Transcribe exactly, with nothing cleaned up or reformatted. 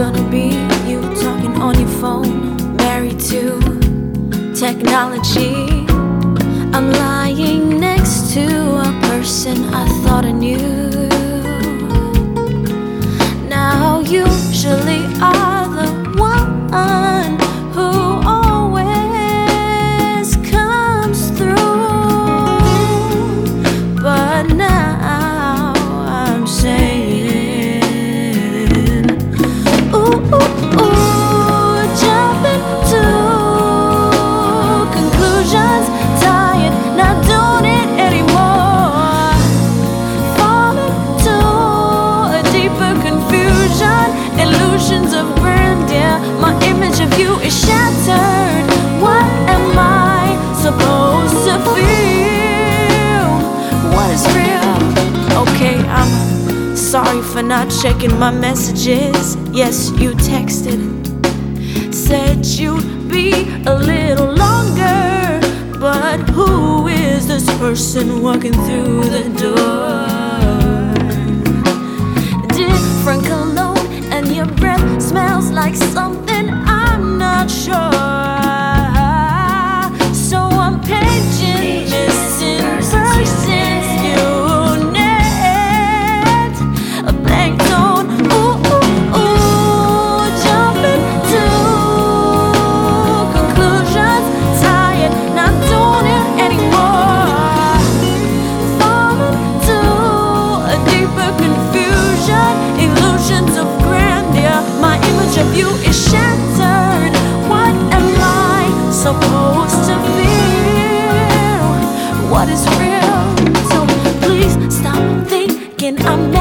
gonna be you talking on your phone, married to technology. I'm lying next to a person I thought I knew. Now usually are the one who always comes through, but now I'm saying, ooh, ooh, ooh, jumping to conclusions, tired, not doing it anymore, falling to a deeper confusion, illusions of grandeur, my image of you is shattered. What am I supposed to feel? What is real? Okay, I'm sorry for not checking my messages. Yes, you texted, said you'd be a little longer, but who is this person walking through the door? Different cologne and your breath smells like something I'm not sure. So I'm paging missing person's unit, a blank tone. Ooh, ooh, ooh, jumping to conclusions, tired, not doing it anymore, falling to a deeper confusion, illusions of grandeur, my image of you is shattered. What am I supposed to feel? What is real? So please stop thinking I'm